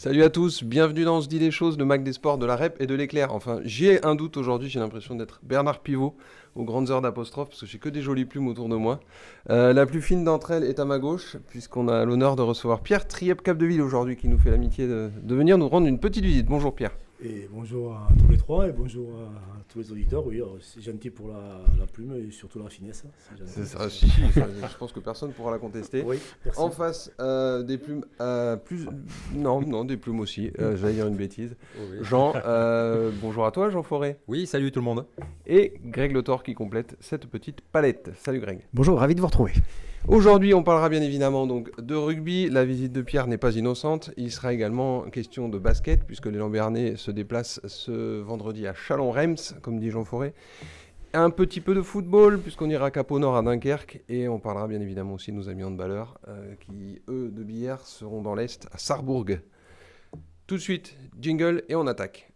Salut à tous, bienvenue dans On se dit les choses, le Mac des sports, de la REP et de l'éclair. Enfin, j'ai un doute aujourd'hui, j'ai l'impression d'être Bernard Pivot aux grandes heures d'apostrophe parce que j'ai que des jolies plumes autour de moi. La plus fine d'entre elles est à ma gauche puisqu'on a l'honneur de recevoir Pierre Triep-Capdeville aujourd'hui qui nous fait l'amitié de venir nous rendre une petite visite. Bonjour Pierre. Et bonjour à tous les trois et bonjour à tous les auditeurs. Oui, c'est gentil pour la plume et surtout la finesse. C'est ça, je pense que personne ne pourra la contester. Oui, merci. En face, des plumes Non, des plumes aussi, j'allais dire une bêtise. Oui. Jean, bonjour à toi Jean Forêt. Oui, salut tout le monde. Et Greg Le Thor qui complète cette petite palette. Salut Greg. Bonjour, ravi de vous retrouver. Aujourd'hui, on parlera bien évidemment donc de rugby. La visite de Pierre n'est pas innocente. Il sera également question de basket puisque les Lambernais se déplacent ce vendredi à Chalon-Reims, comme dit Jean Forêt. Un petit peu de football puisqu'on ira Cap au Nord à Dunkerque et on parlera bien évidemment aussi de nos amis handballeurs qui, eux, de Billère, seront dans l'Est à Sarrebourg. Tout de suite, jingle et on attaque.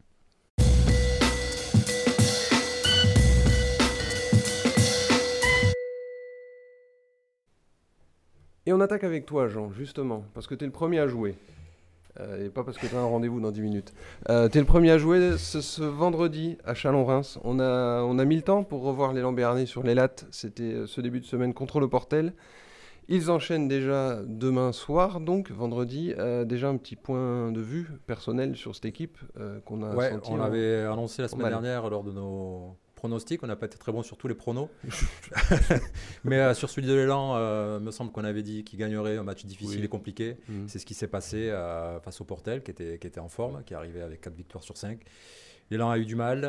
Et on attaque avec toi, Jean, justement, parce que tu es le premier à jouer. Et pas parce que tu as un rendez-vous dans 10 minutes. Tu es le premier à jouer ce vendredi à Chalon-Reims. On a mis le temps pour revoir les Lambernais sur les lattes. C'était ce début de semaine contre le Portel. Ils enchaînent déjà demain soir, donc vendredi. Déjà un petit point de vue personnel sur cette équipe qu'on a senti. On l'avait annoncé la semaine dernière lors de nos pronostics. On n'a pas été très bon sur tous les pronos. Mais sur celui de l'élan, il me semble qu'on avait dit qu'il gagnerait un match difficile et compliqué. C'est ce qui s'est passé face au Portel, qui était en forme, qui est arrivé avec 4 victoires sur 5. L'élan a eu du mal et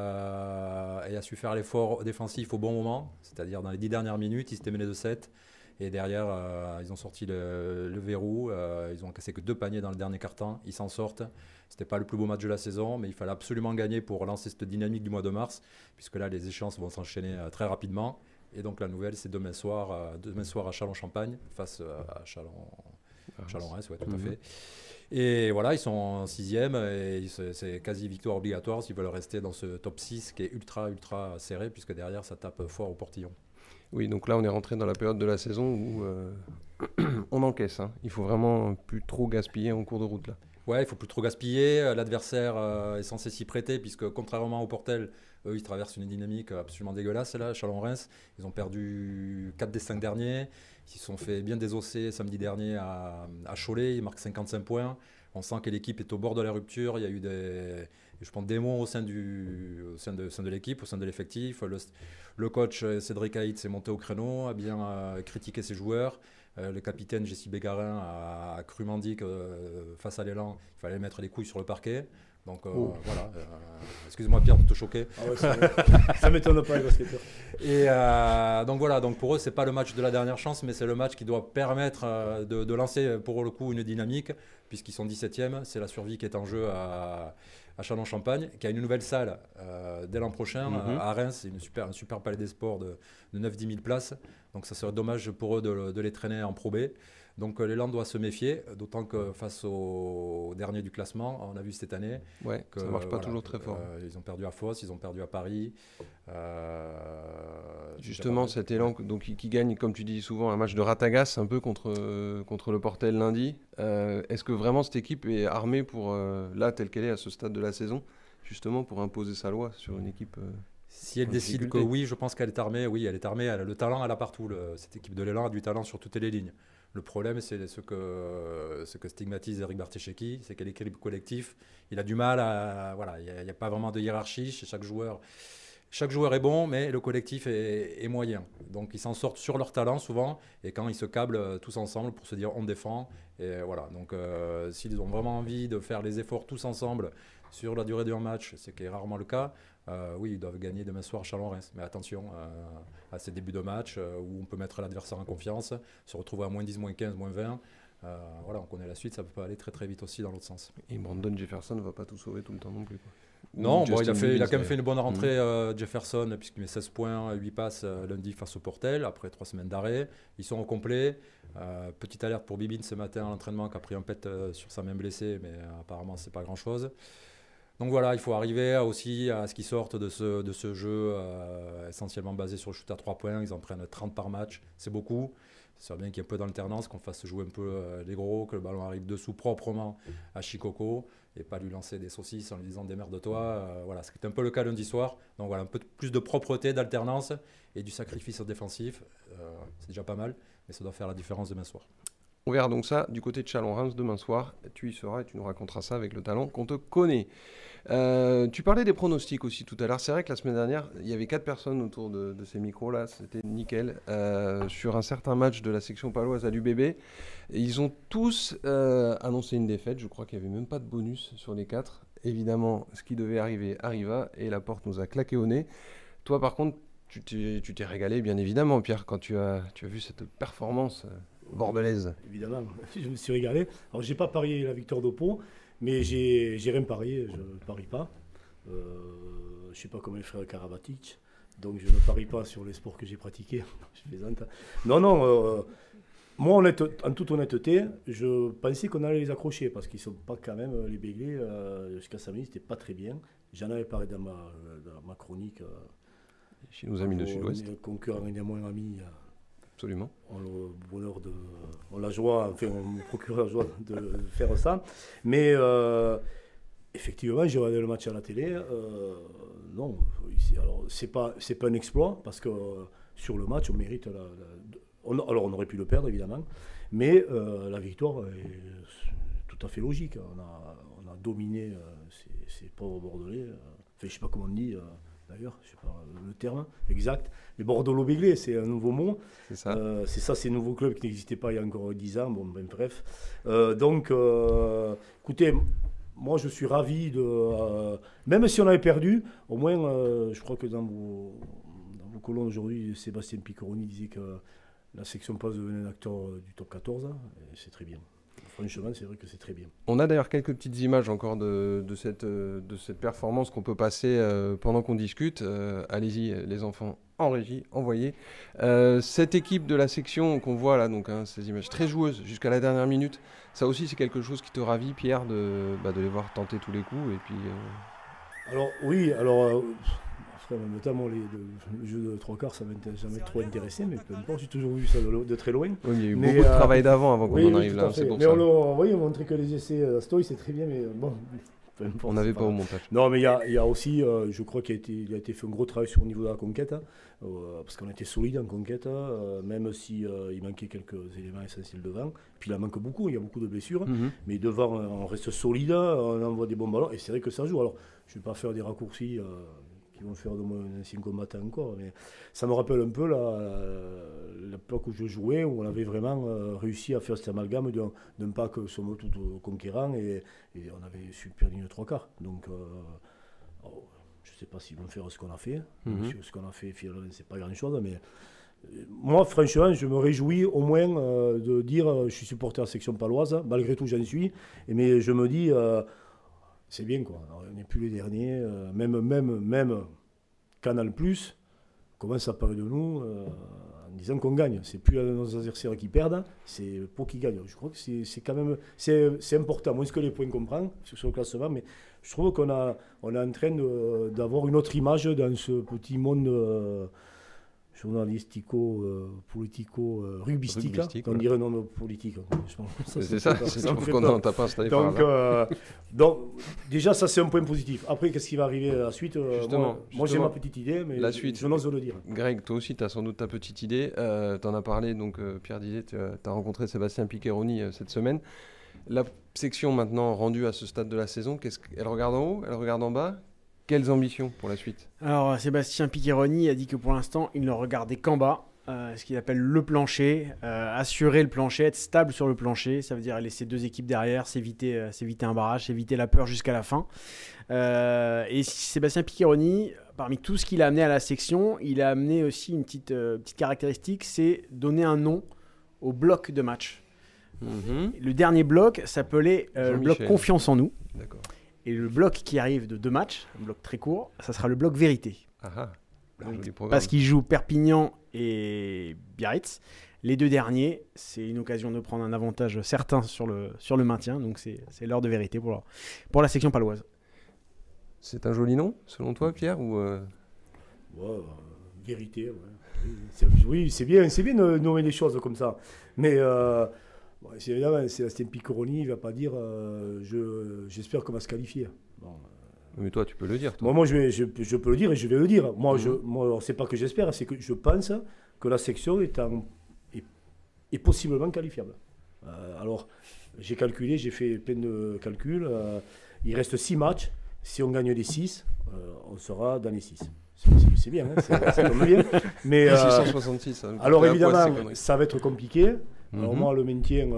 a su faire l'effort défensif au bon moment, c'est-à-dire dans les 10 dernières minutes, ils s'étaient menés de 7. Et derrière, ils ont sorti le verrou. Ils ont cassé que 2 paniers dans le dernier quart-temps. Ils s'en sortent. C'était pas le plus beau match de la saison, mais il fallait absolument gagner pour relancer cette dynamique du mois de mars, puisque là, les échéances vont s'enchaîner très rapidement. Et donc, la nouvelle, c'est demain soir à Châlons-Champagne, face à Chalon-Reims, ouais, tout à fait. Et voilà, ils sont en 6e et c'est quasi victoire obligatoire s'ils veulent rester dans ce top 6 qui est ultra serré, puisque derrière, ça tape fort au portillon. Oui, donc là on est rentré dans la période de la saison où on encaisse. Il faut vraiment plus trop gaspiller en cours de route là. Ouais, il faut plus trop gaspiller. L'adversaire est censé s'y prêter puisque contrairement au Portel, eux ils traversent une dynamique absolument dégueulasse là. Chalon-Reims, ils ont perdu 4 des 5 derniers. Ils se sont fait bien désosser samedi dernier à Cholet. Ils marquent 55 points. On sent que l'équipe est au bord de la rupture. Il y a eu je pense des mots au sein de l'équipe, au sein de l'effectif. Le coach Cédric Haït s'est monté au créneau, a bien critiqué ses joueurs. Le capitaine Jessie Bégarin a crûment dit que face à l'élan, il fallait mettre les couilles sur le parquet. Donc voilà, excuse-moi Pierre de te choquer. Ah ouais, ça m'étonne pas les basketteurs. Et donc voilà, donc pour eux c'est pas le match de la dernière chance, mais c'est le match qui doit permettre de lancer pour le coup une dynamique, puisqu'ils sont 17e, c'est la survie qui est en jeu à Châlons-Champagne, qui a une nouvelle salle dès l'an prochain à Reims, c'est un super palais des sports de 9-10 000 places, donc ça serait dommage pour eux de les traîner en Pro B. Donc l'élan doit se méfier, d'autant que face au dernier du classement, on a vu cette année que ça ne marche pas toujours très fort. Ils ont perdu à Fos, ils ont perdu à Paris. Justement, cet élan donc, qui gagne, comme tu dis souvent, un match de ratagas un peu contre le Portel lundi. Est-ce que vraiment cette équipe est armée pour, là, telle qu'elle est à ce stade de la saison, justement pour imposer sa loi sur une équipe si elle décide que oui, je pense qu'elle est armée. Oui, elle est armée. Le talent, elle a partout. Cette équipe de l'élan a du talent sur toutes les lignes. Le problème, c'est ce que stigmatise Eric Bartesheki, c'est qu'elle est équipe collectif. Il a du mal à... Voilà, il n'y a pas vraiment de hiérarchie chez chaque joueur. Chaque joueur est bon, mais le collectif est moyen. Donc ils s'en sortent sur leur talent souvent, et quand ils se câblent tous ensemble pour se dire on défend. Et voilà. Donc s'ils ont vraiment envie de faire les efforts tous ensemble sur la durée d'un match, ce qui est rarement le cas, oui, ils doivent gagner demain soir à Chalon-Reims. Mais attention à ces débuts de match où on peut mettre l'adversaire en confiance, se retrouver à moins 10, moins 15, moins 20. Voilà, on connaît la suite, ça peut aller très très vite aussi dans l'autre sens. Et Brandon Jefferson ne va pas tout sauver tout le temps non plus, quoi. Non, bon, il a quand même fait une bonne rentrée, Jefferson, puisqu'il met 16 points, 8 passes lundi face au Portel, après 3 semaines d'arrêt. Ils sont au complet. Petite alerte pour Bibine ce matin à l'entraînement, qui a pris un pet sur sa main blessée, mais apparemment c'est pas grand-chose. Donc voilà, il faut arriver aussi à ce qu'ils sortent de ce jeu essentiellement basé sur le shoot à 3 points. Ils en prennent 30 par match, c'est beaucoup. Ça serait bien qu'il y ait un peu d'alternance, qu'on fasse jouer un peu les gros, que le ballon arrive dessous proprement à Chikoko et pas lui lancer des saucisses en lui disant démerde-toi. Voilà, c'était un peu le cas lundi soir. Donc voilà, un peu plus de propreté, d'alternance et du sacrifice défensif. C'est déjà pas mal, mais ça doit faire la différence demain soir. On verra donc ça du côté de Chalon-Reims demain soir. Tu y seras et tu nous raconteras ça avec le talent qu'on te connaît. Tu parlais des pronostics aussi tout à l'heure. C'est vrai que la semaine dernière, il y avait 4 personnes autour de ces micros-là. C'était nickel. Sur un certain match de la section paloise à l'UBB. Et ils ont tous annoncé une défaite. Je crois qu'il n'y avait même pas de bonus sur les 4. Évidemment, ce qui devait arriver arriva et la porte nous a claqué au nez. Toi, par contre, tu t'es régalé, bien évidemment, Pierre, quand tu as vu cette performance bordelaise. Évidemment, je me suis régalé. Alors, j'ai pas parié la victoire d'Oppo, mais j'ai rien parié, je ne parie pas. Je sais pas comment est frère Karabatic, donc je ne parie pas sur les sports que j'ai pratiqués. Je plaisante. Non, moi, en toute honnêteté, je pensais qu'on allait les accrocher, parce qu'ils ne sont pas quand même, les Béglés, jusqu'à samedi, c'était pas très bien. J'en avais parlé dans ma chronique. Chez nos amis de Sud-Ouest. Concurrents et moins amis. Absolument. On la joie, enfin, on me procure la joie de faire ça. Mais effectivement, j'ai regardé le match à la télé. Non, alors c'est pas un exploit parce que sur le match, on mérite alors on aurait pu le perdre évidemment, mais la victoire est tout à fait logique. On a dominé ces pauvres Bordelais. Enfin, je sais pas comment on dit. D'ailleurs, je ne sais pas le terme exact, mais Bordeaux-Béglé, c'est un nouveau mot. C'est ça. C'est un nouveau club qui n'existait pas il y a encore 10 ans. Bon, bref. Donc, écoutez, moi je suis ravi de. Même si on avait perdu, au moins, je crois que dans vos colonnes aujourd'hui, Sébastien Piccheroni disait que la section passe devenait un acteur du top 14. Et c'est très bien. Franchement, c'est vrai que c'est très bien. On a d'ailleurs quelques petites images encore de cette performance qu'on peut passer pendant qu'on discute. Allez-y, les enfants, en régie, envoyez. Cette équipe de la section qu'on voit là, donc ces images très joueuses jusqu'à la dernière minute, ça aussi c'est quelque chose qui te ravit, Pierre, de les voir tenter tous les coups. Et puis, Alors oui, notamment le jeu de 3 quarts, ça m'a jamais trop intéressé, mais peu importe, j'ai toujours vu ça de très loin. Oui, mais il y a eu beaucoup de travail avant qu'on en arrive là, c'est pour mais ça. On montrait que les essais à Stoy, c'est très bien, mais bon, peu importe. On n'avait pas au montage. Non, mais il y a aussi, je crois qu'il a été fait un gros travail sur le niveau de la conquête, parce qu'on était solide en conquête, même si il manquait quelques éléments essentiels devant. Puis il en manque beaucoup, il y a beaucoup de blessures, mais devant, on reste solide, on envoie des bons ballons, et c'est vrai que ça joue. Alors, je ne vais pas faire des raccourcis qui vont faire de moi un ancien combattant encore, mais ça me rappelle un peu l'époque où je jouais, où on avait vraiment réussi à faire cet amalgame d'un pack somme toute conquérant, et on avait super ligne de 3 quarts. Donc, je ne sais pas s'ils vont faire ce qu'on a fait. Ce qu'on a fait, finalement, c'est pas grand-chose, mais moi, franchement, je me réjouis au moins de dire je suis supporter à la section paloise, malgré tout, j'en suis, mais je me dis... c'est bien, quoi. Alors, on n'est plus les derniers. Même Canal+, commence à parler de nous en disant qu'on gagne. C'est plus nos adversaires qui perdent, c'est pour qui gagnent. Je crois que c'est quand même c'est important, moins que les points qu'on prend sur le classement, mais je trouve qu'on est en train d'avoir une autre image dans ce petit monde journalistico-politico-rugbystique. On dirait non politique. C'est ça, c'est trouve qu'on en tape un cette année. Donc, déjà, ça, c'est un point positif. Après, qu'est-ce qui va arriver à la suite Moi, j'ai ma petite idée, mais la suite, je n'ose le dire. Greg, toi aussi, tu as sans doute ta petite idée. Tu en as parlé, donc Pierre disait, tu as rencontré Sébastien Piccheroni cette semaine. La section maintenant rendue à ce stade de la saison, elle regarde en haut, elle regarde en bas? Quelles ambitions pour la suite? Alors, Sébastien Piccheroni a dit que pour l'instant, il ne regardait qu'en bas, ce qu'il appelle le plancher, assurer le plancher, être stable sur le plancher. Ça veut dire laisser 2 équipes derrière, s'éviter un barrage, s'éviter la peur jusqu'à la fin. Et Sébastien Piccheroni, parmi tout ce qu'il a amené à la section, il a amené aussi une petite caractéristique, c'est donner un nom au bloc de match. Le dernier bloc s'appelait le bloc Confiance en nous. D'accord. Et le bloc qui arrive de 2 matchs, un bloc très court, ça sera le bloc vérité. Parce qu'il joue Perpignan et Biarritz. Les 2 derniers, c'est une occasion de prendre un avantage certain sur le maintien. Donc c'est l'heure de vérité pour la section paloise. C'est un joli nom, selon toi, Pierre ou Vérité, ouais. Oui, c'est bien de nommer les choses comme ça. Mais évidemment, Sébastien Piccheroni, il ne va pas dire j'espère qu'on va se qualifier. Bon, mais toi, tu peux le dire. Toi. Moi, je peux le dire et je vais le dire. Moi, c'est pas que j'espère, c'est que je pense que la section est possiblement qualifiable. Alors, j'ai calculé, j'ai fait plein de calculs. Il reste 6 matchs. Si on gagne les 6, on sera dans les 6. C'est bien, hein, c'est comme bien. Mais, 666. Alors, évidemment, ça va être compliqué. Alors, moi, le maintien,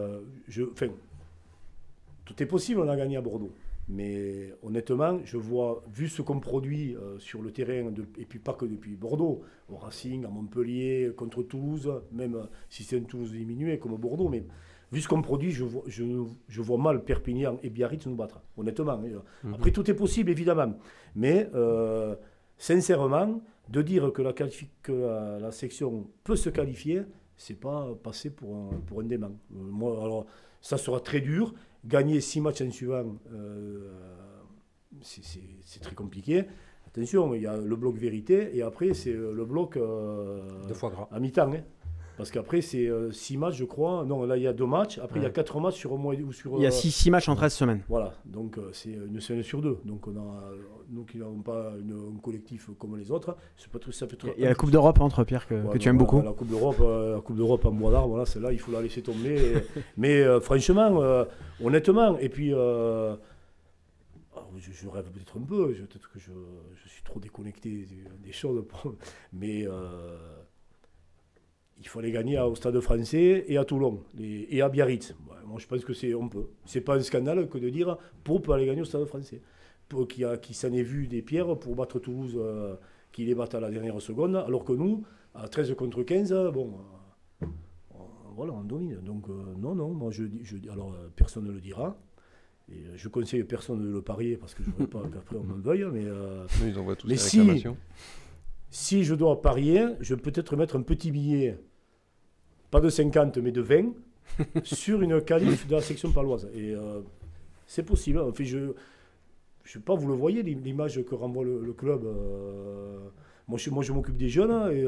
tout est possible, on a gagné à Bordeaux. Mais honnêtement, je vois, vu ce qu'on produit sur le terrain, et puis pas que depuis Bordeaux, au Racing, à Montpellier, contre Toulouse, même si c'est un Toulouse diminué comme Bordeaux, mais vu ce qu'on produit, je vois mal Perpignan et Biarritz nous battre, honnêtement. Après, tout est possible, évidemment. Mais sincèrement, de dire que la section peut se qualifier, c'est pas passer pour un dément. Moi, alors, ça sera très dur. Gagner 6 matchs en suivant, c'est très compliqué. Attention, il y a le bloc vérité et après, c'est le bloc de foie gras. à mi-temps. Hein. Parce qu'après, c'est 6 matchs, je crois. Non, là, il y a 2 matchs. Après, il y a 4 matchs sur un mois. Il y a 6 matchs en 13 semaines. Voilà, donc c'est une semaine sur 2. Donc, nous qui n'avons pas un collectif comme les autres, ça fait trop. Il y a la Coupe d'Europe, entre Pierre, que tu aimes beaucoup. La Coupe d'Europe en bois d'arbre, voilà, celle-là, il faut la laisser tomber. Mais franchement, honnêtement, et puis, je rêve peut-être un peu, peut-être que je suis trop déconnecté des choses, mais il faut aller gagner au Stade Français et à Toulon et à Biarritz. Moi, je pense que on peut. C'est pas un scandale que de dire Pau peut aller gagner au Stade Français. Pau qui s'en est vu des pierres pour battre Toulouse, qui les batte à la dernière seconde, alors que nous, à 13 contre 15, voilà, on domine. Donc non, moi alors personne ne le dira. Et je conseille personne de le parier parce que je ne veux pas qu'après on me veuille. Mais ils envoient tous les réclamations. Si je dois parier, je peux peut-être mettre un petit billet, pas de 50 mais de 20, sur une qualif de la section paloise. Et c'est possible. En fait, je ne sais pas, vous le voyez, l'image que renvoie le club. Moi, je m'occupe des jeunes. Et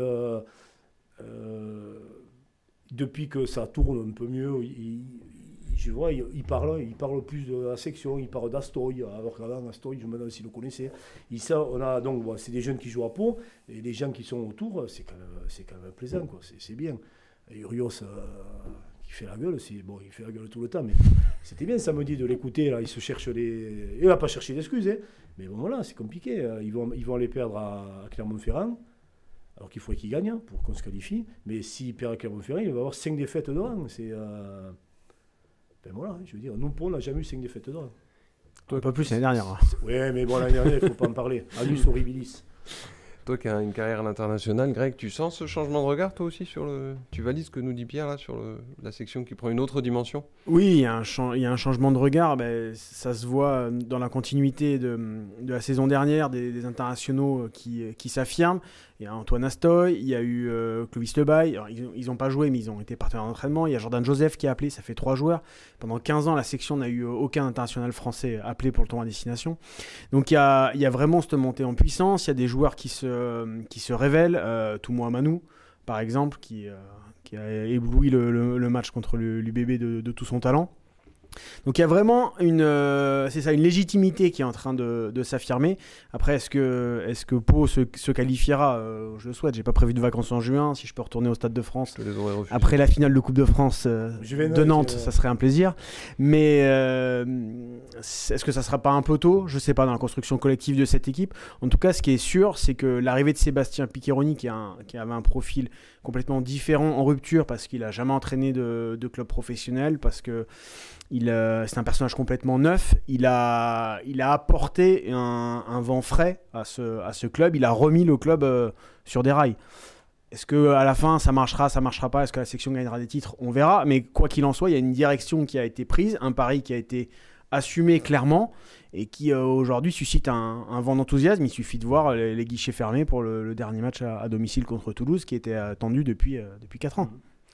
depuis que ça tourne un peu mieux, je vois, il parle plus de la section, il parle d'Astoy, alors qu'avant, Astoy, je me demande s'il le connaissait. C'est des jeunes qui jouent à Pau, et les gens qui sont autour, c'est quand même plaisant, quoi. C'est bien. Et Urios, qui fait la gueule, il fait la gueule tout le temps, mais c'était bien samedi de l'écouter, là, il se cherche il n'a pas cherché d'excuses, hein. Mais bon, voilà, c'est compliqué. Ils vont aller perdre à Clermont-Ferrand, alors qu'il faudrait qu'ils gagnent pour qu'on se qualifie, mais s'ils perdent à Clermont-Ferrand, il va y avoir 5 défaites devant. Voilà, je veux dire, nous, on n'a jamais eu 5 défaites d'or. Pas plus l'année dernière. Oui, mais bon, l'année dernière, il ne faut pas en parler. Annus horribilis. Toi qui as une carrière à l'international, Greg, tu sens ce changement de regard, toi aussi, tu valides ce que nous dit Pierre, là, sur la section qui prend une autre dimension ? Oui, il y a un changement de regard. Ça se voit dans la continuité de la saison dernière, des internationaux qui s'affirment. Il y a Antoine Astoy, il y a eu Clovis Lebaille. Alors, ils n'ont pas joué, mais ils ont été partenaires d'entraînement. Il y a Jordan Joseph qui a appelé, ça fait 3 joueurs. Pendant 15 ans, la section n'a eu aucun international français appelé pour le tournoi à destination. Donc il y a vraiment cette montée en puissance. Il y a des joueurs qui se révèlent. Toumo Amanou, par exemple, qui a ébloui le match contre l'UBB de tout son talent. Donc il y a vraiment une légitimité qui est en train de s'affirmer. Après, est-ce que Pau se qualifiera ? Je le souhaite. J'ai pas prévu de vacances en juin. Si je peux retourner au Stade de France après la finale de Coupe de France de Nantes, ça serait un plaisir. Mais est-ce que ça sera pas un peu tôt ? Je sais pas, dans la construction collective de cette équipe. En tout cas, ce qui est sûr, c'est que l'arrivée de Sébastien Piccheroni, qui avait un profil complètement différent, en rupture, parce qu'il a jamais entraîné de club professionnel, parce que c'est un personnage complètement neuf. Il a apporté un vent frais à ce club. Il a remis le club sur des rails. Est-ce qu'à la fin, ça marchera pas ? Est-ce que la section gagnera des titres ? On verra. Mais quoi qu'il en soit, il y a une direction qui a été prise, un pari qui a été assumé clairement et qui aujourd'hui suscite un vent d'enthousiasme. Il suffit de voir les guichets fermés pour le dernier match à domicile contre Toulouse qui était attendu depuis 4 ans.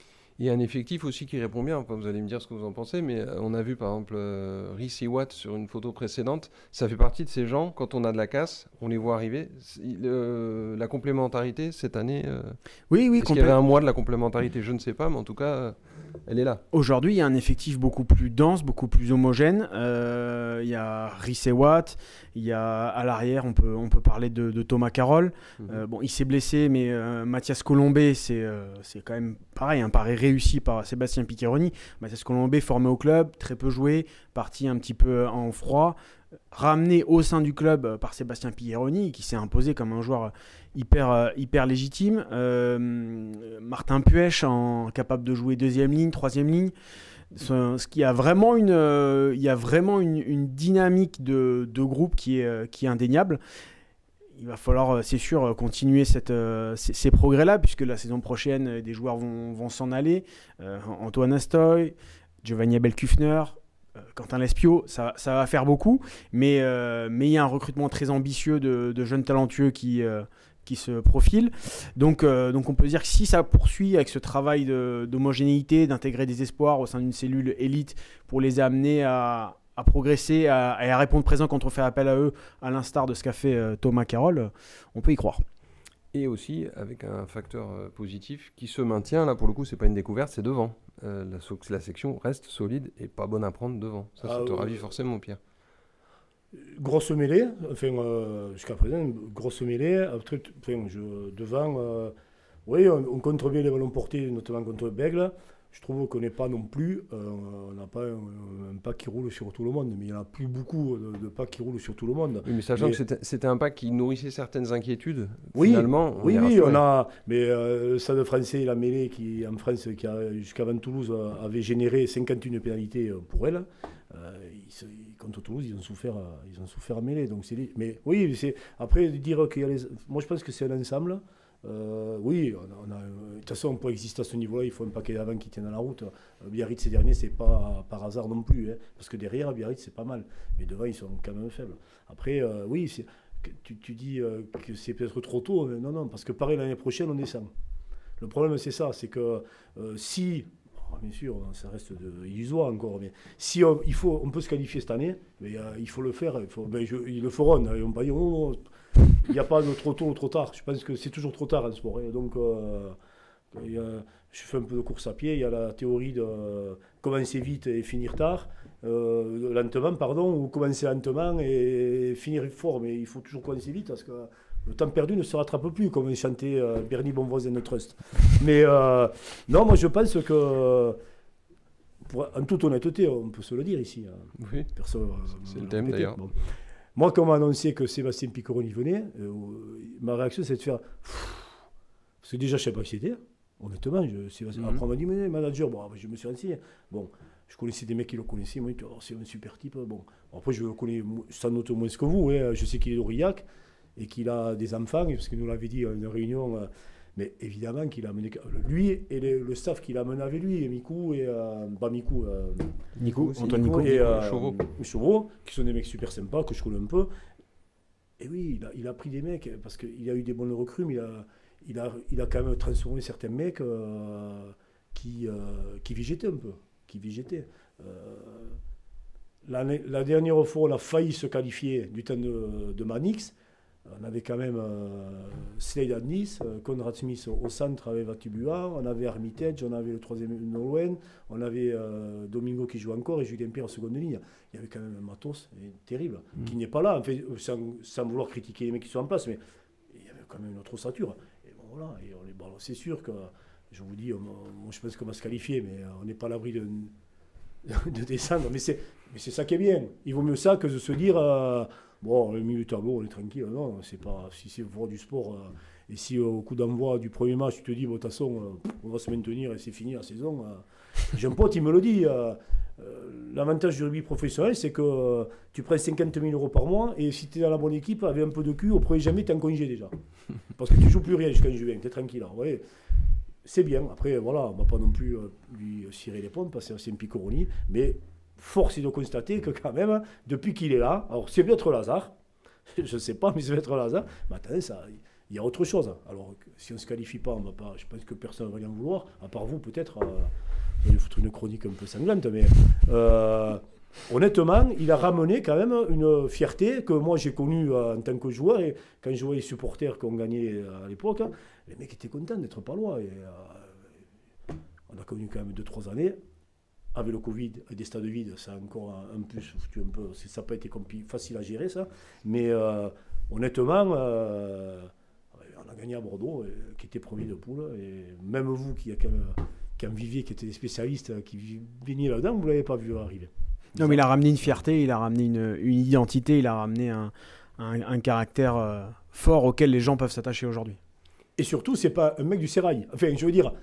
Il y a un effectif aussi qui répond bien. Enfin, vous allez me dire ce que vous en pensez, mais on a vu par exemple Rhys Watt sur une photo précédente. Ça fait partie de ces gens, quand on a de la casse, on les voit arriver. La complémentarité cette année. Oui, est-ce qu'il y avait un mois de la complémentarité? Je ne sais pas, mais en tout cas, elle est là. Aujourd'hui, il y a un effectif beaucoup plus dense, beaucoup plus homogène. Il y a Rhys Watt, il y a à l'arrière, on peut parler de Thomas Carroll. Bon, il s'est blessé, mais Mathias Colombé, c'est quand même pareil, un pari réussi par Sébastien Piccheroni. Mathias Colombé, formé au club, très peu joué, parti un petit peu en froid, ramené au sein du club par Sébastien Piccheroni, qui s'est imposé comme un joueur hyper légitime. Martin Puech, capable de jouer deuxième ligne, troisième ligne. Ce qui a vraiment une dynamique de groupe qui est indéniable. Il va falloir, c'est sûr, continuer ces progrès-là, puisque la saison prochaine, des joueurs vont s'en aller. Antoine Astoy, Giovanni Abel-Kufner, Quentin Lespio, ça va faire beaucoup. Mais il y a un recrutement très ambitieux de jeunes talentueux qui se profilent. Donc on peut dire que si ça poursuit avec ce travail d'homogénéité, d'intégrer des espoirs au sein d'une cellule élite pour les amener à progresser et à répondre présent quand on fait appel à eux, à l'instar de ce qu'a fait Thomas Carroll, on peut y croire. Et aussi avec un facteur positif qui se maintient, là pour le coup c'est pas une découverte, c'est devant. La section reste solide et pas bonne à prendre devant. Ça te ravit forcément, Pierre. Grosse mêlée, jusqu'à présent, grosse mêlée. Devant, oui, on contre bien les ballons portés, notamment contre Bègle. Je trouve qu'on n'est pas non plus, on n'a pas un pack qui roule sur tout le monde, mais il n'y en a plus beaucoup de packs qui roulent sur tout le monde. Oui, mais sachant que c'était un pack qui nourrissait certaines inquiétudes, oui, finalement. Oui, on a, mais le Stade français, la mêlée qui en France, qui jusqu'avant Toulouse avait généré 51 pénalités pour elle. Contre Toulouse, ils ont souffert à mêlée. Donc mais oui, après dire qu'il y a moi je pense que c'est un ensemble. Oui, de toute façon, pour exister à ce niveau-là, il faut un paquet d'avant qui tienne à la route. Biarritz, ces derniers, c'est pas par hasard non plus, hein, parce que derrière, Biarritz, c'est pas mal, mais devant, ils sont quand même faibles. Après, oui, tu dis que c'est peut-être trop tôt, mais non, parce que pareil, l'année prochaine, on descend. Le problème, c'est ça, c'est que si, bien sûr, ça reste illusoire encore, mais si on peut se qualifier cette année, mais il faut le faire, ils le feront, ils vont pas dire non. Il n'y a pas de trop tôt ou trop tard. Je pense que c'est toujours trop tard en sport. Et donc, je fais un peu de course à pied. Il y a la théorie de commencer vite et finir tard, lentement, pardon, ou commencer lentement et finir fort. Mais il faut toujours commencer vite parce que le temps perdu ne se rattrape plus, comme chantait Bernie Bonvoisin de Trust. Mais non, moi je pense que, en toute honnêteté, on peut se le dire ici. Oui, c'est le thème d'ailleurs. Bon. Moi, quand on m'a annoncé que Sébastien Piccheroni venait, ma réaction, c'est de faire... Parce que déjà, je ne savais pas qui c'était. Honnêtement, après, on m'a dit, mais manager, bon, je me suis renseigné. Bon, je connaissais des mecs qui le connaissaient. Moi, c'est un super type. Bon, après, je le connais sans doute moins que vous. Hein. Je sais qu'il est d'Aurillac et qu'il a des enfants, parce qu'il nous l'avait dit à une réunion. Mais évidemment qu'il a amené... Lui et le staff qu'il a amené avec lui, Mikou et... Antoine Nico et Chauveau, qui sont des mecs super sympas, que je connais un peu. Et oui, il a pris des mecs, parce qu'il a eu des bonnes recrues, mais il a quand même transformé certains mecs qui végétaient un peu. La dernière fois, on a failli se qualifier du temps de Manix. On avait quand même Slade à Nice, Conrad Smith au centre avec Vatibua, on avait Armitage, on avait le troisième Nolwenn, on avait Domingo qui joue encore et Julien Pierre en seconde ligne. Il y avait quand même un matos terrible, qui n'est pas là, en fait, sans vouloir critiquer les mecs qui sont en place, mais il y avait quand même une autre ossature. Et bon, voilà, et c'est sûr que, je vous dis, je pense qu'on va se qualifier, mais on n'est pas à l'abri de descendre. Mais c'est ça qui est bien. Il vaut mieux ça que de se dire... bon, le milieu du tableau, on est tranquille. Non, c'est pas. Si c'est voir du sport, et si au coup d'envoi du premier match, tu te dis, bon, de toute façon, on va se maintenir et c'est fini la saison. J'ai un pote, il me le dit. L'avantage du rugby professionnel, c'est que tu prends 50 000 € par mois et si tu es dans la bonne équipe, avec un peu de cul, au premier jamais, tu es en congé déjà. Parce que tu ne joues plus rien jusqu'en juin, tu es tranquille. Alors, ouais, c'est bien. Après, voilà, on ne va pas non plus lui cirer les pompes parce que c'est un Piccheroni, mais. Force est de constater que quand même, depuis qu'il est là, alors c'est peut-être Lazare, je ne sais pas, mais c'est peut-être Lazare, mais attendez, il y a autre chose. Alors, si on ne se qualifie pas, on va pas, je pense que personne ne va rien vouloir, à part vous peut-être. Vous allez foutre une chronique un peu sanglante, mais honnêtement, il a ramené quand même une fierté que moi j'ai connue en tant que joueur. Et quand je voyais les supporters qu'on gagnait à l'époque, les mecs étaient contents d'être palois. Et, on a connu quand même 2-3 années. Avec le Covid et des stades vides, ça a encore un plus foutu un peu. Ça n'a pas été facile à gérer, ça. Mais honnêtement, on a gagné à Bordeaux, qui était premier de poule. Et même vous, qui en viviez, qui étiez des spécialistes, qui veniez là-dedans, vous ne l'avez pas vu arriver. Non, mais il a ramené une fierté, il a ramené une identité, il a ramené un caractère fort auquel les gens peuvent s'attacher aujourd'hui. Et surtout, c'est pas un mec du Sérail. Enfin, je veux dire...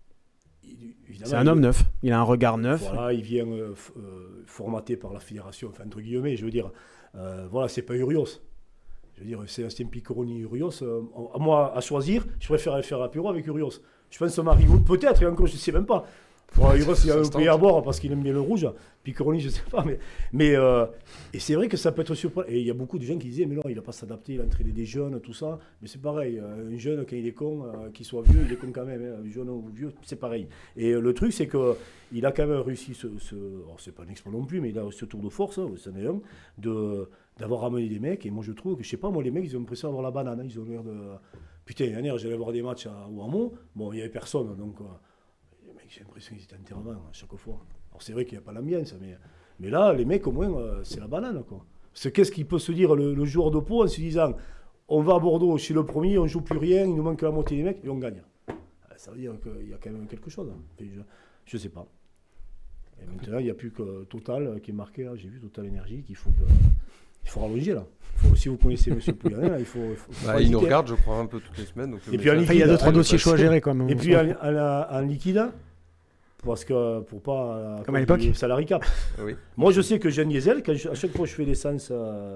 C'est un homme neuf, il a un regard neuf. Voilà, il vient formaté par la fédération, enfin, entre guillemets, je veux dire. Voilà, c'est pas Urios. Je veux dire, c'est un Piccheroni Urios. Moi, à choisir, je préfère faire apéro avec Urios. Je pense que Marie, peut-être, et encore, je ne sais même pas. Urios, il a un pays à boire parce qu'il aime bien le rouge. Piccheroni, je ne sais pas. Mais et c'est vrai que ça peut être surprenant. Et il y a beaucoup de gens qui disaient, mais non, il ne va pas s'adapter, il a entraîné des jeunes, tout ça. Mais c'est pareil, un jeune, quand il est con, qu'il soit vieux, il est con quand même. Hein. Jeune ou vieux, c'est pareil. Et le truc, c'est qu'il a quand même réussi c'est pas un exploit non plus, mais il a ce tour de force, c'en est un, d'avoir ramené des mecs. Et moi, je trouve que, je sais pas, moi, les mecs, ils ont l'impression d'avoir la banane. Hein. Ils ont l'air de... Putain, l'année dernière, j'allais voir des matchs au Hameau. Bon, il n'y avait personne, donc... les mecs, j'ai l'impression qu'ils étaient intervenants à chaque fois. Alors, c'est vrai qu'il n'y a pas l'ambiance, mais là, les mecs, au moins, c'est la banane, quoi. Parce que qu'est-ce qu'il peut se dire le joueur de Pau en se disant, on va à Bordeaux, je suis le premier, on ne joue plus rien, il nous manque la moitié des mecs, et on gagne. Ça veut dire qu'il y a quand même quelque chose. Hein. Je ne sais pas. Et maintenant, il n'y a plus que Total qui est marqué, là. J'ai vu Total Énergie, qu'il faut... Il faut rallonger là. Si vous connaissez M. Pouyanné, il faut il nous regarde, je crois, un peu toutes les semaines. Donc et puis il y a d'autres dossiers chauds à gérer quand même. Et puis en liquide, parce que pour pas... Comme à l'époque. Salary cap. Oui. Moi, je sais que j'ai un diesel, à chaque fois que je fais l'essence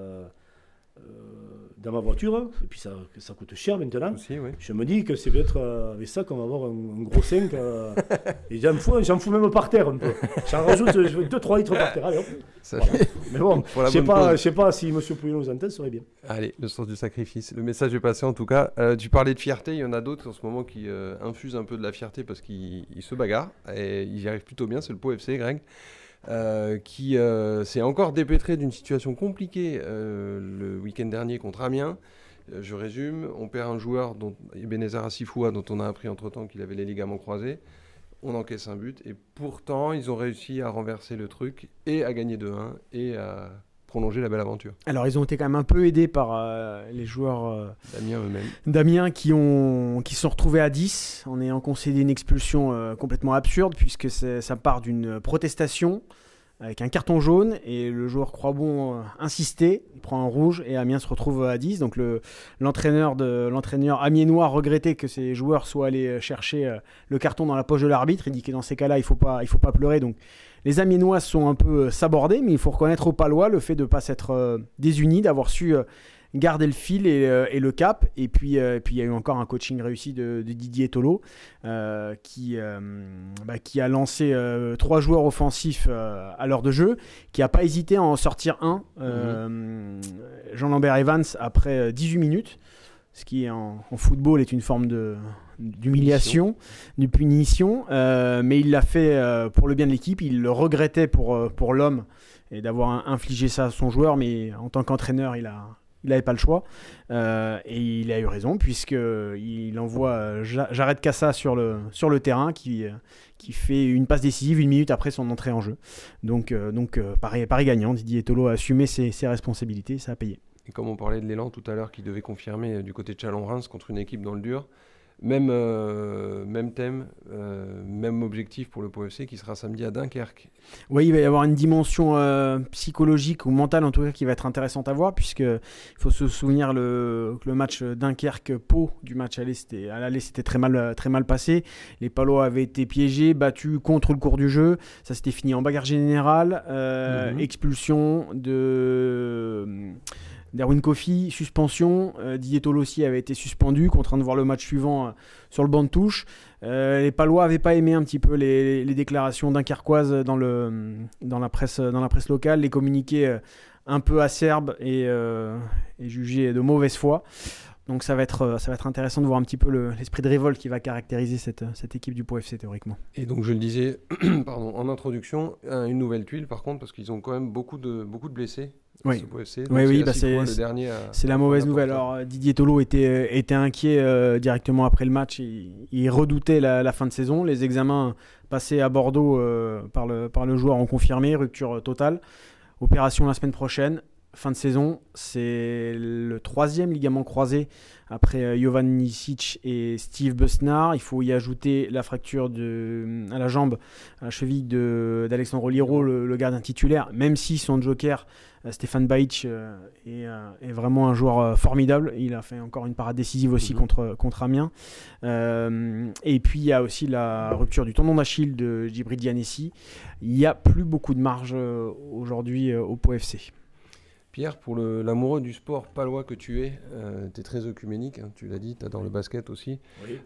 dans ma voiture, et puis ça coûte cher maintenant, Aussi, oui. je me dis que c'est peut-être avec ça qu'on va avoir un gros 5. Et j'en fous même par terre un peu. J'en rajoute 2-3 litres par terre. Allez, hop. Voilà. Mais bon, je sais pas si M. Pouillon nous entend, ça serait bien. Allez, le sens du sacrifice. Le message est passé en tout cas. Tu parlais de fierté, il y en a d'autres en ce moment qui infusent un peu de la fierté parce qu'ils se bagarrent. Et ils y arrivent plutôt bien, c'est le Pau FC, Greg. Qui s'est encore dépêtré d'une situation compliquée le week-end dernier contre Amiens. Je résume, on perd un joueur, Ebenezer Asifoua, dont on a appris entre-temps qu'il avait les ligaments croisés. On encaisse un but et pourtant ils ont réussi à renverser le truc et à gagner 2-1 et à prolonger la belle aventure. Alors ils ont été quand même un peu aidés par les joueurs d'Amiens eux-mêmes. D'Amiens qui se sont retrouvés à 10 en ayant concédé une expulsion complètement absurde puisque ça part d'une protestation avec un carton jaune et le joueur Croix-Bon insistait, il prend un rouge et Amiens se retrouve à 10. Donc l'entraîneur amiénois regrettait que ses joueurs soient allés chercher le carton dans la poche de l'arbitre. Il dit que dans ces cas-là, il faut pas pleurer. Donc les Amiénois sont un peu sabordés, mais il faut reconnaître aux Palois le fait de ne pas s'être désunis, d'avoir su garder le fil et le cap. Et puis il y a eu encore un coaching réussi de Didier Tolo qui a lancé 3 joueurs offensifs à l'heure de jeu, qui n'a pas hésité à en sortir un, Jean-Lambert Evans, après 18 minutes. Ce qui en football est une forme d'humiliation, de punition, mais il l'a fait pour le bien de l'équipe. Il le regrettait pour l'homme et d'avoir infligé ça à son joueur, mais en tant qu'entraîneur, il n'avait pas le choix. Et il a eu raison, puisqu'il envoie Jared Cassa sur le terrain, qui fait une passe décisive 1 minute après son entrée en jeu. Donc Paris gagnant. Didier Tolo a assumé ses responsabilités, ça a payé. Et comme on parlait de l'élan tout à l'heure qui devait confirmer du côté de Chalon-Reims contre une équipe dans le dur, même thème, même objectif pour le Pau FC qui sera samedi à Dunkerque. Oui, il va y avoir une dimension psychologique ou mentale en tout cas qui va être intéressante à voir, puisqu'il faut se souvenir que le match Dunkerque-Pau du match à l'aller c'était très mal passé. Les Palois avaient été piégés, battus contre le cours du jeu. Ça s'était fini en bagarre générale, expulsion d'Erwin Kofi, suspension. Didier Tolo aussi avait été suspendu, contraint de voir le match suivant sur le banc de touche. Les Palois n'avaient pas aimé un petit peu les déclarations dunkerquoises dans la presse locale, les communiqués un peu acerbes et jugés de mauvaise foi. Donc ça va être intéressant de voir un petit peu l'esprit de révolte qui va caractériser cette équipe du Pau FC théoriquement. Et donc je le disais en introduction, une nouvelle tuile par contre, parce qu'ils ont quand même beaucoup de blessés. Oui, ce Pau FC. C'est la mauvaise nouvelle. Alors Didier Tolo était inquiet directement après le match. Il redoutait la fin de saison. Les examens passés à Bordeaux par le joueur ont confirmé, rupture totale. Opération la semaine prochaine. Fin de saison, c'est le 3e ligament croisé après Jovan Nisic et Steve Besnard. Il faut y ajouter la fracture à la jambe, à la cheville d'Alexandre Liro, le gardien titulaire, même si son joker, Stéphane Bajic, est vraiment un joueur formidable. Il a fait encore une parade décisive aussi contre Amiens. Et puis il y a aussi la rupture du tendon d'Achille de Djibril Dianessi. Il n'y a plus beaucoup de marge aujourd'hui au Pau FC. Pierre, pour l'amoureux du sport palois que tu es, tu es très œcuménique, hein, tu l'as dit, tu adores le basket aussi. Oui.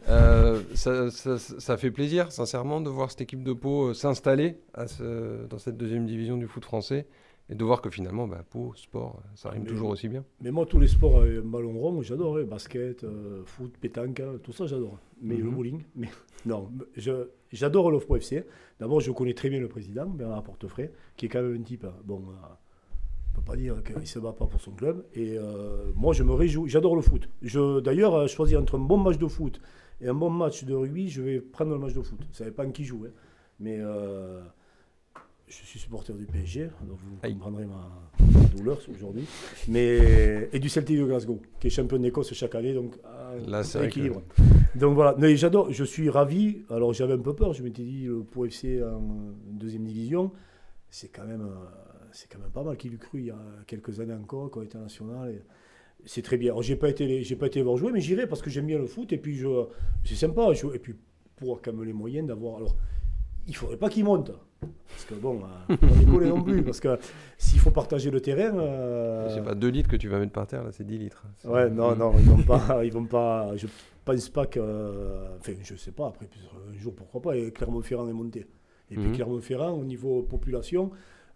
Ça fait plaisir, sincèrement, de voir cette équipe de Pau s'installer dans cette 2e division du foot français et de voir que finalement, Pau, sport, ça rime toujours aussi bien. Mais moi, tous les sports ballon rond, j'adore. Basket, foot, pétanque, tout ça, j'adore. Mais le bowling, non, j'adore le Pau FC. D'abord, je connais très bien le président, Bernard Portefrais, qui est quand même un type, on ne peut pas dire qu'il ne se bat pas pour son club. Et moi, je me réjouis. J'adore le foot. D'ailleurs, choisir entre un bon match de foot et un bon match de rugby, je vais prendre le match de foot. Ça ne dépend qui joue. Hein. Mais je suis supporter du PSG, donc vous comprendrez ma douleur aujourd'hui. Et du Celtic de Glasgow, qui est champion d'Écosse chaque année. Donc, là, c'est équilibre. Donc voilà. Mais j'adore. Je suis ravi. Alors, j'avais un peu peur. Je m'étais dit, le Pau FC en 2e division, c'est quand même pas mal qu'il eût cru il y a quelques années encore, quand il était national. C'est très bien. Alors, j'ai pas été voir jouer, mais j'irai parce que j'aime bien le foot. Et puis, c'est sympa. Et puis, pour quand même les moyens d'avoir... Alors, il ne faudrait pas qu'ils montent. Parce que bon, on décolle non plus. Parce que s'il faut partager le terrain... C'est pas 2 litres que tu vas mettre par terre, là, c'est 10 litres. Ouais, non, ils vont pas... Je pense pas que... Enfin, je sais pas. Après, un jour, pourquoi pas. Et Clermont-Ferrand est monté. Et puis Clermont-Ferrand, au niveau population...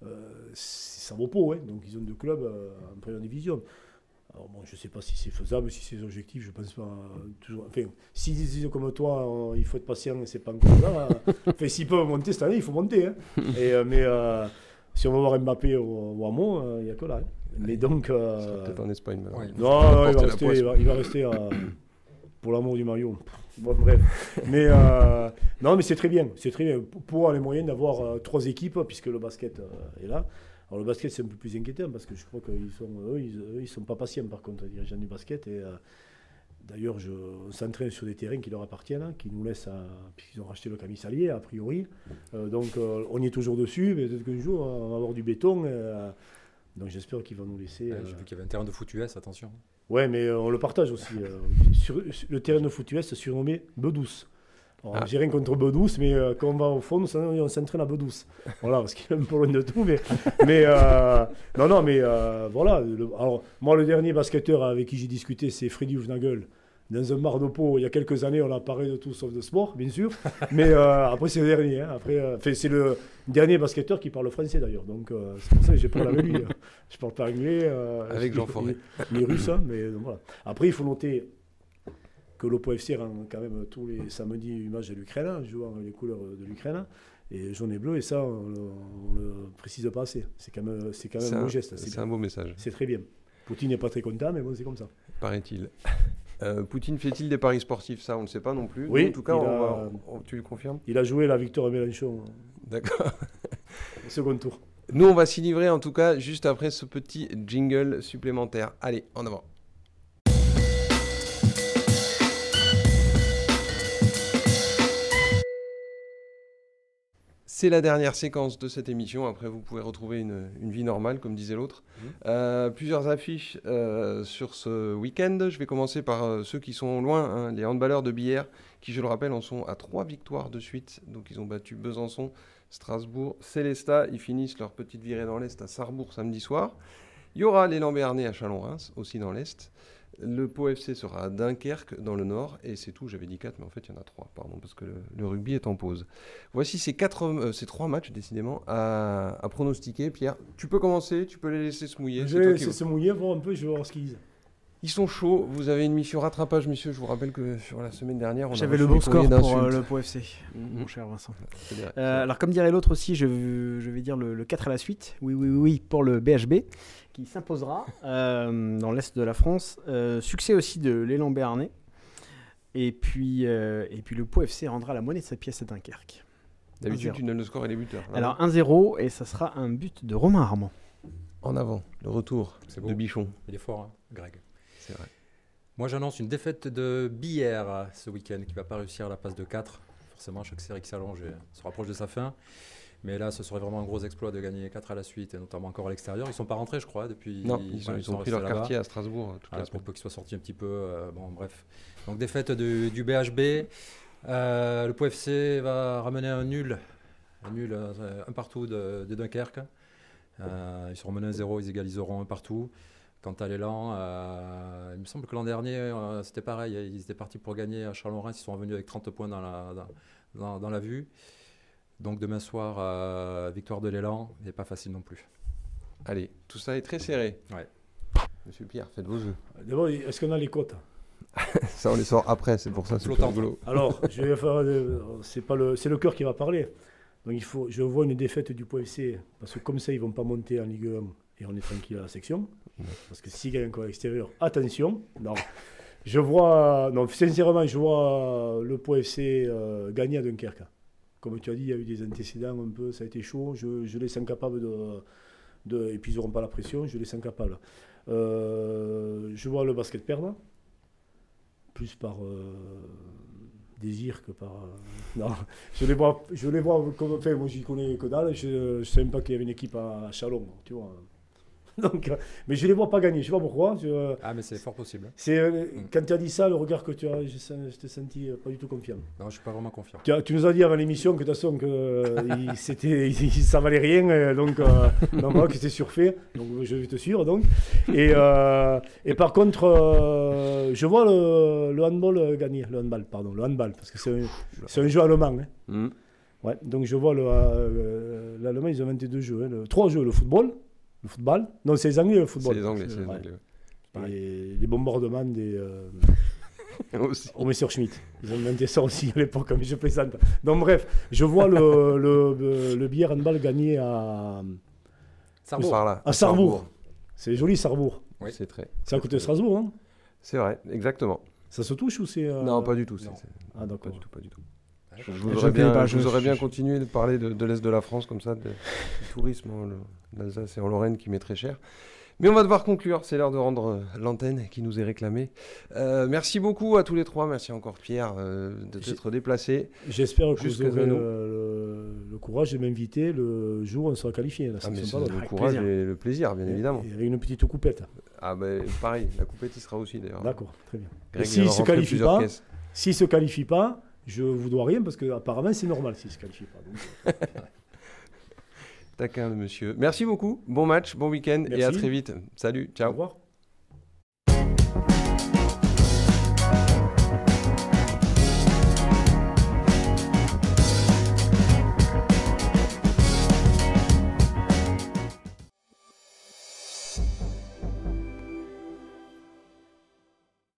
ça vaut pas, donc ils ont 2 clubs en première division. Alors bon, je ne sais pas si c'est faisable, si c'est objectif, je pense pas toujours. Enfin, s'ils disent comme toi, il faut être patient, c'est pas encore là. Enfin, s'ils peuvent monter cette année, il faut monter. Hein. Mais si on va voir Mbappé au Hamon, il n'y a que là. Hein. Mais donc. Peut-être en Espagne. Non, il va rester pour l'amour du maillot. Bon, bref. Mais non, mais c'est très bien. C'est très bien pour avoir les moyens d'avoir 3 équipes, puisque le basket est là. Alors le basket, c'est un peu plus inquiétant parce que je crois qu'ils sont pas patients par contre, les dirigeants du basket. Et d'ailleurs, on s'entraîne sur des terrains qui leur appartiennent, qui nous laissent, puisqu'ils ont racheté le Camisalier a priori. Donc on y est toujours dessus, mais peut-être qu'un jour on va avoir du béton. Donc j'espère qu'ils vont nous laisser. J'ai vu qu'il y avait un terrain de foot US, attention. Ouais, mais on le partage aussi. Sur le terrain de foot US, surnommé Bedouce. J'ai rien contre Bedouce, mais quand on va au fond, on s'entraîne à Bedouce. Voilà, parce qu'il est un peu loin de tout. Mais voilà. Alors, moi, le dernier basketteur avec qui j'ai discuté, c'est Freddy Hufnagel. Dans un bar de Pau, il y a quelques années, on a parlé de tout sauf de sport, bien sûr. Mais après, c'est le dernier. Hein. Après, c'est le dernier basketteur qui parle français, d'ailleurs. Donc, c'est pour ça que j'ai parlé avec lui. Je parle pas anglais. Avec Jean Forêt. Ni russe, hein, mais voilà. Après, il faut noter que le Pau FC rend quand même tous les samedis image de l'Ukraine, jouant les couleurs de l'Ukraine, et jaune et bleu, et ça, on le précise pas assez. C'est quand même un beau geste. C'est un beau message. C'est très bien. Poutine n'est pas très content, mais bon, c'est comme ça. Paraît-il. Poutine fait-il des paris sportifs? Ça, on ne le sait pas non plus. Oui, en tout cas, tu le confirmes? Il a joué la victoire à Mélenchon. D'accord. Au second tour. Nous, on va s'y livrer, en tout cas, juste après ce petit jingle supplémentaire. Allez, en avant. C'est la dernière séquence de cette émission. Après, vous pouvez retrouver une vie normale, comme disait l'autre. Plusieurs affiches sur ce week-end. Je vais commencer par ceux qui sont loin, les handballeurs de Billère, qui, je le rappelle, en sont à 3 victoires de suite. Donc, ils ont battu Besançon, Strasbourg, Célestat. Ils finissent leur petite virée dans l'Est à Sarrebourg samedi soir. Il y aura les Lambernais à Chalon-Reims, aussi dans l'Est. Le Pau FC sera à Dunkerque dans le Nord, et c'est tout, j'avais dit 4, mais en fait il y en a 3, pardon, parce que le rugby est en pause. Voici ces 3 matchs, décidément, à pronostiquer. Pierre, tu peux commencer, tu peux les laisser se mouiller. Je vais laisser se mouiller, voir un peu, je vais voir ce qu'ils disent. Ils sont chauds. Vous avez une mission rattrapage, monsieur. Je vous rappelle que sur la semaine dernière, on j'avais le bon score pour le POFC, mon cher Vincent. Alors, comme dirait l'autre aussi, je vais dire le 4 à la suite. Oui, pour le BHB, qui s'imposera dans l'Est de la France. Succès aussi de l'élan béarnais. Et puis le POFC rendra la monnaie de sa pièce à Dunkerque. D'habitude, tu donnes le score et les buteurs. Alors 1-0, et ça sera un but de Romain Armand. En avant, le retour de Bichon. Il est fort, hein, Greg. C'est vrai. Moi, j'annonce une défaite de Billère ce week-end qui ne va pas réussir à la passe de 4. Forcément, chaque série qui s'allonge se rapproche de sa fin. Mais là, ce serait vraiment un gros exploit de gagner 4 à la suite, et notamment encore à l'extérieur. Ils ne sont pas rentrés, je crois, depuis. Non, ils ont pris leur quartier à Strasbourg toute la semaine. Pour qu'ils soient sortis un petit peu. Bon, bref. Donc, défaite du BHB. Le POFC va ramener un nul un partout de Dunkerque. Ils seront menés 1-0, ils égaliseront un partout. Quant à l'élan, il me semble que l'an dernier, c'était pareil. Ils étaient partis pour gagner à Chalon-Reims. Ils sont revenus avec 30 points dans la vue. Donc demain soir, victoire de l'élan. Et pas facile non plus. Allez, tout ça est très serré. Ouais. Monsieur Pierre, faites vos jeux. D'abord, est-ce qu'on a les cotes? Ça, on les sort après, c'est pour ça que c'est plus rigolo. Alors, je vais faire, c'est le cœur qui va parler. Donc je vois une défaite du POFC, parce que comme ça, ils ne vont pas monter en Ligue 1 et on est tranquille à la section. Parce que s'ils gagnent encore à l'extérieur, attention. Non, sincèrement, je vois le POFC gagner à Dunkerque. Comme tu as dit, il y a eu des antécédents un peu, ça a été chaud. Je les sens capables et puis ils n'auront pas la pression, je les sens capables. Je vois le basket perdre, plus par désir que par... non, je les vois comme... Enfin, moi, j'y connais que dalle. Je ne savais même pas qu'il y avait une équipe à Chalon, tu vois. Donc, mais je ne les vois pas gagner, je ne sais pas pourquoi. Ah, mais c'est fort possible. Quand tu as dit ça, le regard que tu as, je t'ai senti pas du tout confiant. Non, je ne suis pas vraiment confiant. Tu nous as dit avant l'émission que de toute façon, ça valait rien, donc que c'était surfait. Donc je vais te suivre. Donc. Et par contre, je vois le handball gagner. Le handball, parce que c'est un jeu allemand. Hein. Ouais, donc je vois l'Allemagne, ils ont 22 jeux. 3 jeux, le football. Le football? Non, c'est les Anglais, le football. C'est les Anglais, ouais. Et les bombardements des... Au Messerschmitt. Ils ont inventé ça aussi à l'époque, mais je plaisante. Donc bref, je vois le Billère handball gagner à... Sarrebourg. C'est joli, Sarrebourg. Oui, c'est très... C'est à côté de Strasbourg, hein? C'est vrai, exactement. Ça se touche ou c'est... Non, pas du tout. Ah, d'accord. Pas du tout. Je voudrais bien continuer de parler de l'Est de la France, comme ça, du tourisme en Alsace et en Lorraine qui m'est très cher. Mais on va devoir conclure, c'est l'heure de rendre l'antenne qui nous est réclamée. Merci beaucoup à tous les trois, merci encore Pierre d'être déplacé. J'espère que vous aurez le courage de m'inviter le jour où on sera qualifié. Le courage et le plaisir, bien évidemment. Et avec une petite coupette. Ah ben pareil, la coupette y sera aussi d'ailleurs. D'accord, très bien. Greg, s'il ne se qualifie pas, je vous dois rien parce qu'apparemment c'est normal s'il ne se qualifie pas. Donc... Taquin, monsieur. Merci beaucoup. Bon match, bon week-end et à très vite. Salut, ciao. Au revoir.